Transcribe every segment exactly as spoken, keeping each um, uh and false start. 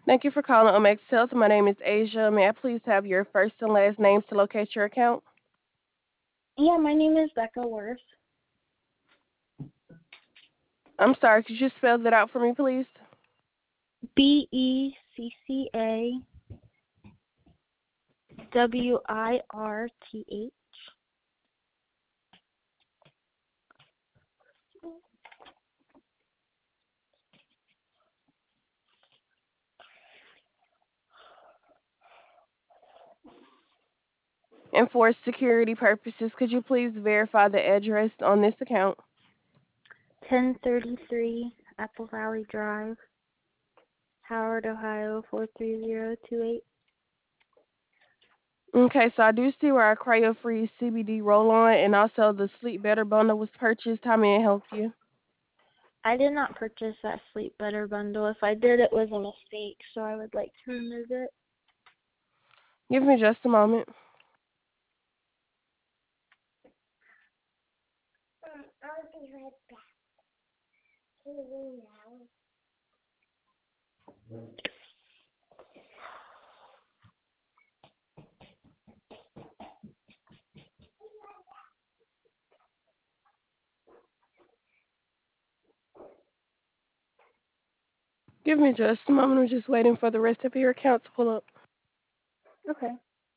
Thank you for calling Omex Health. My name is Asia. May I please have your first and last names to locate your account? Yeah, my name is Becca Worth. I'm sorry, could you spell that out for me, please? B E C C A W I R T H. And for security purposes, could you please verify the address on this account? ten thirty-three Apple Valley Drive, Howard, Ohio four three zero two eight. Okay, so I do see where our cryo-free C B D roll-on and also the Sleep Better bundle was purchased. How may I help you? I did not purchase that Sleep Better bundle. If I did, it was a mistake, so I would like to remove it. Give me just a moment. I'll be right back. Give me just a moment. I'm just waiting for the rest of your account to pull up. Okay.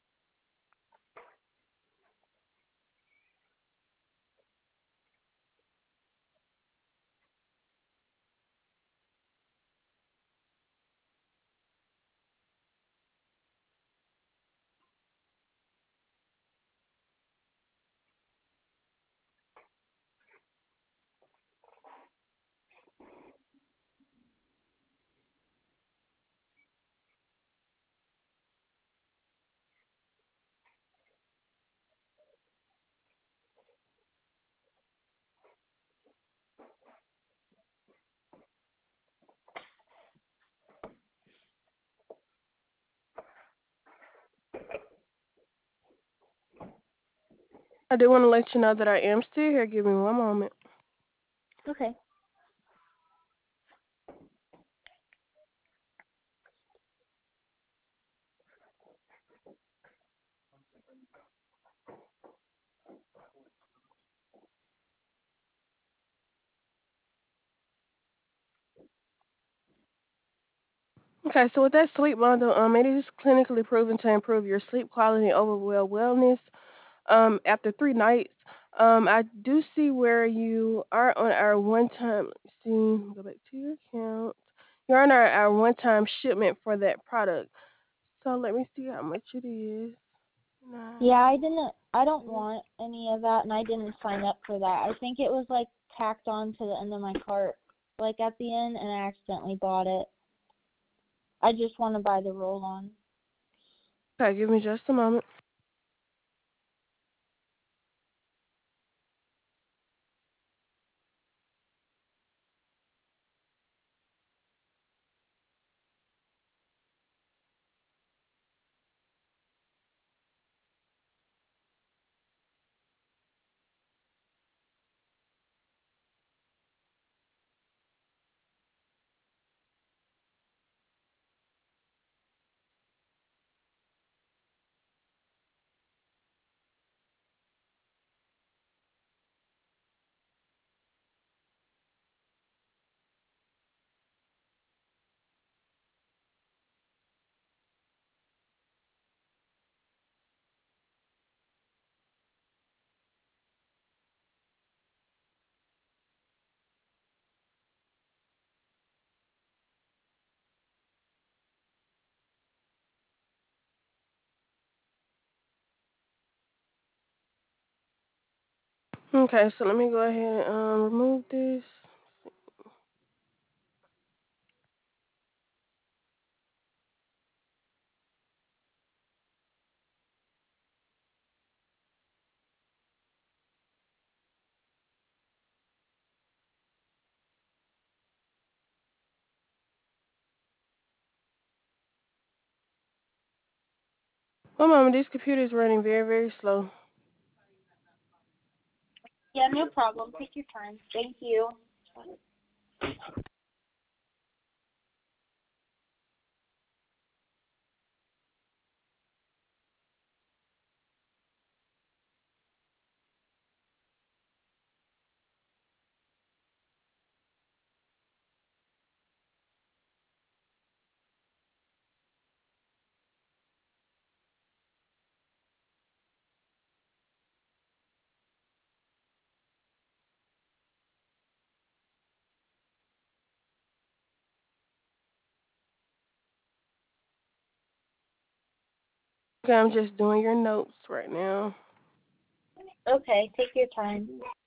I do want to let you know that I am still here. Give me one moment. Okay. Okay, so with that sleep bundle, um, it is clinically proven to improve your sleep quality and overall wellness. Um, after three nights, um, I do see where you are on our one-time. Let me see. Go back to your account. You're on our, our one-time shipment for that product. So let me see how much it is. Yeah, I Nine. didn't. I don't want any of that, and I didn't sign up for that. I think it was like tacked on to the end of my cart, like at the end, and I accidentally bought it. I just want to buy the roll-on. Okay, give me just a moment. Okay, so let me go ahead and um, remove this. One moment, this computer is running very, very slow. Yeah, no problem. Take your time. Thank you. Okay, I'm just doing your notes right now. Okay, take your time.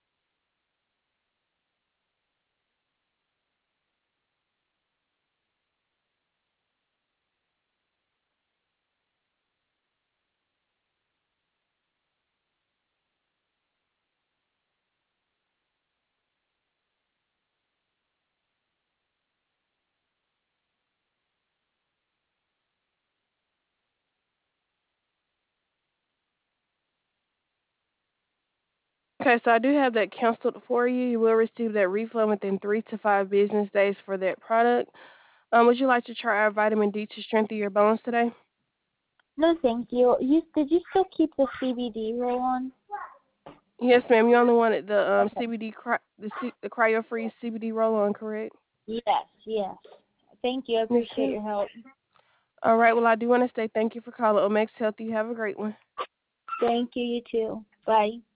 Okay, so I do have that canceled for you. You will receive that refund within three to five business days for that product. Um, would you like to try our vitamin D to strengthen your bones today? No, thank you. You did you still keep the C B D roll on? Yes, ma'am. You only wanted the um, Okay. C B D, cry- the, C- the cryo-free C B D roll-on, correct? Yes, yes. Thank you. I Yes, appreciate ma'am. your help. All right. Well, I do want to say thank you for calling Omex Health. You have a great one. Thank you. You too. Bye.